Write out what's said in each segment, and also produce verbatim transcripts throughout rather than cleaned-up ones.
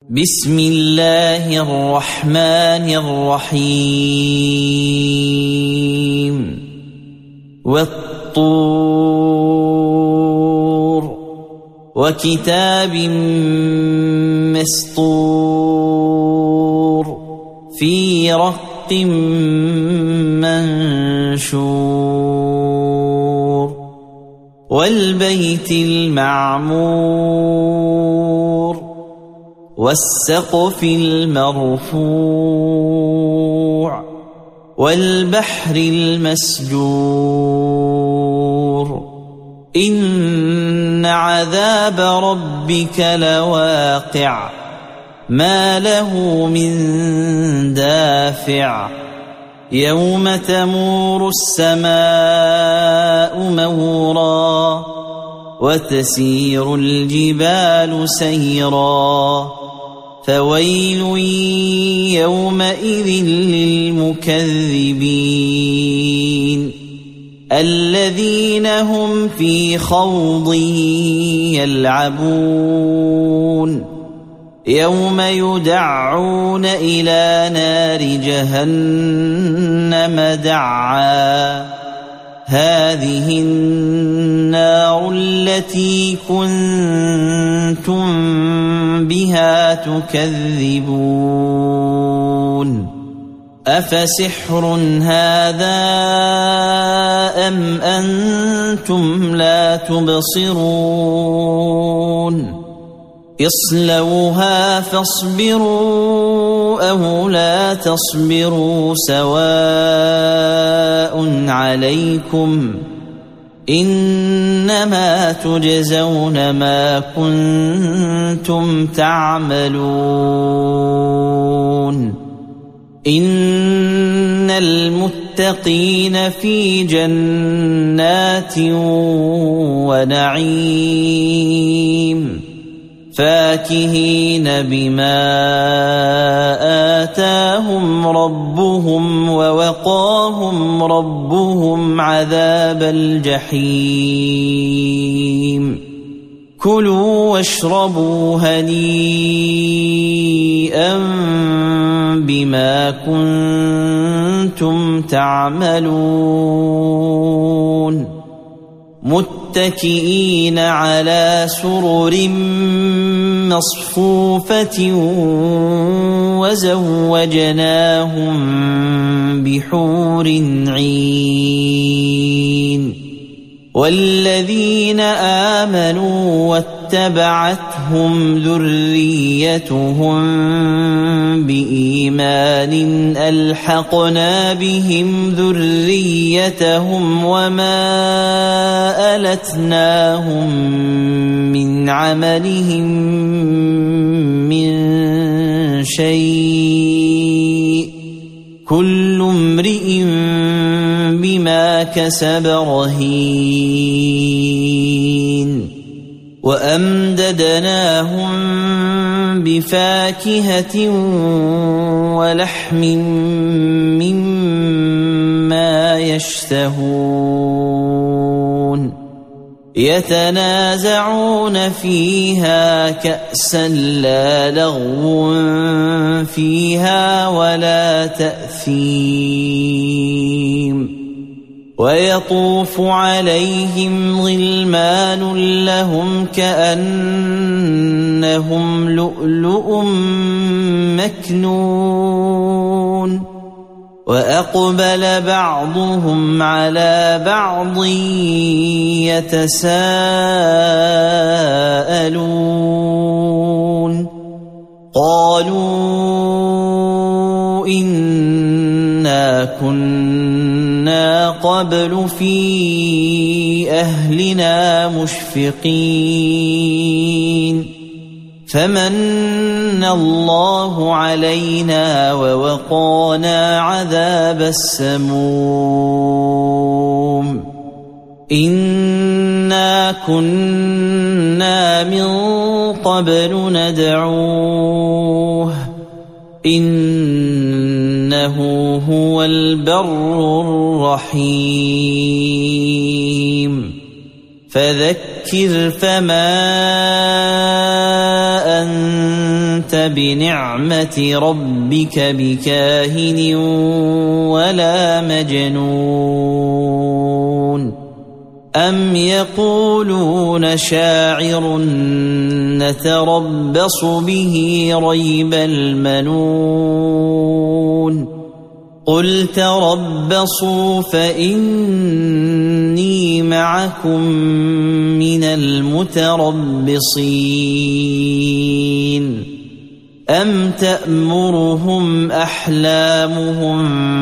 بسم الله الرحمن الرحيم والطور وكتاب مسطور في رق منشور والبيت المعمور والسقف المرفوع والبحر المسجور إن عذاب ربك لواقع ما له من دافع يوم تمور السماء مورا وتسير الجبال سيرا فويل يومئذ للمكذبين الذين هم في خوض يلعبون يوم يدعون إلى نار جهنم دعا هذه النار التي كنتم بها تكذبون أفسحر هذا أم أنتم لا تبصرون اصلوها فاصبروا أو لا تصبروا سواء عليكم إنما تجزون ما كنتم تعملون إن المتقين في جنات ونعيم فاكهين بما آتاهم ربهم ووقاهم ربهم عذاب الجحيم كلوا واشربوا هنيئا بما كنتم تعملون متكئين على سرر مصفوفة وزوجناهم بحور عين والذين آمنوا واتبعتهم ذريتهم بإيمان ألحقنا بهم ذريتهم وما ألتناهم من عملهم من شيء كل امرئ بما كسب رهين وأمددناهم بفاكهة ولحم مما يشتهون يتنازعون فيها كأسا لا لغو فيها ولا تأثيم ويطوف عليهم غلمان لهم كأنهم لؤلؤ مكنون وأقبل بعضهم على بعض يتساءلون قالوا إنا كنا قبل في أهلنا مشفقين فمن الله علينا ووقانا عذاب السموم إنا كنا من قبل ندعوه إنه هو البر الرحيم فذكر فما أنت بنعمة ربك بكاهن ولا مجنون أم يقولون شاعر نتربص به ريب المنون قل تربصوا فإني معكم من المتربصين أم تأمرهم أحلامهم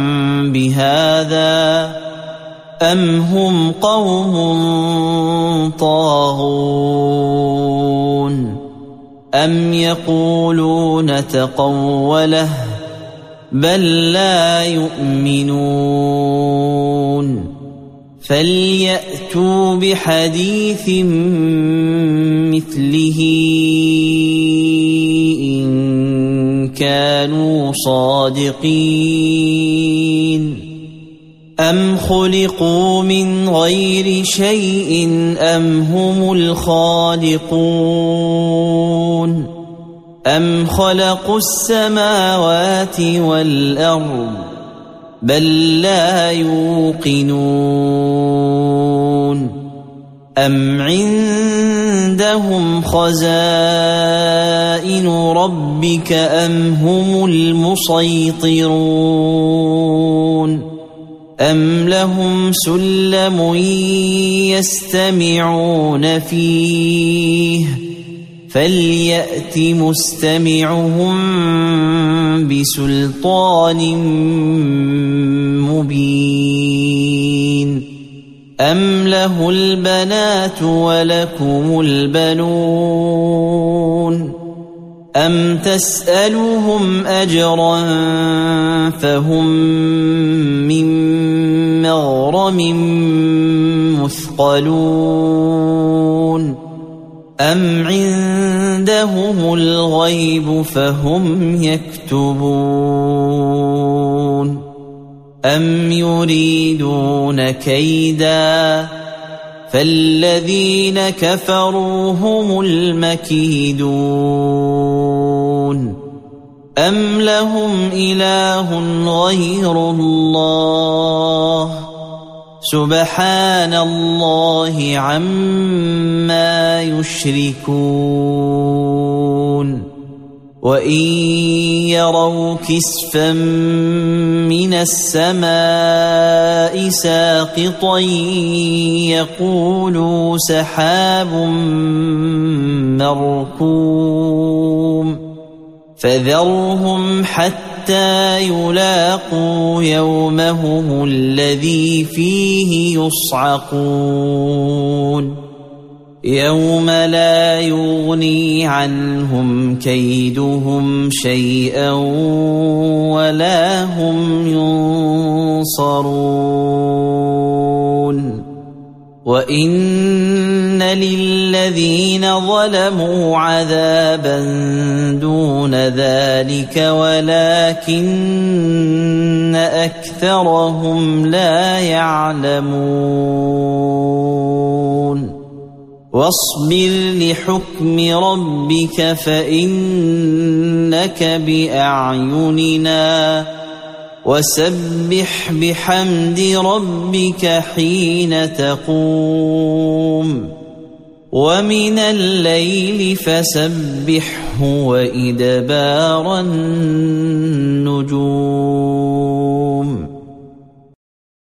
بهذا أم هم قوم طاغون أم يقولون تقوله بل لا يؤمنون فليأتوا بحديث مثله إن كانوا صادقين أم خلقوا من غير شيء أم هم الخالقون أم خلقوا السماوات والأرض بل لا يوقنون أم عندهم خزائن ربك أم هم المسيطرون أم لهم سلم يستمعون فيه فليأت مستمعهم بسلطان مبين أم له البنات ولكم البنون أم تسألهم أجرا فهم من مغرم مثقلون أم عندهم الغيب فهم يكتبون أم يريدون كيدا فالذين كفروا هم المكيدون أم لهم إله غير الله سبحان الله عما يشركون وإن يروا كسفا من السماء ساقطا يقولوا سحاب مركوم فذرهم حتى يلاقوا يومهم الذي فيه يصعقون يوم لا يغني عنهم كيدهم شيئا ولا هم ينصرون وإن للذين ظلموا عذابا دون ذلك ولكن أكثرهم لا يعلمون واصبر لحكم ربك فإنك بأعيننا وسبح بحمد ربك حين تقوم ومن الليل فسبحه وإدبار النجوم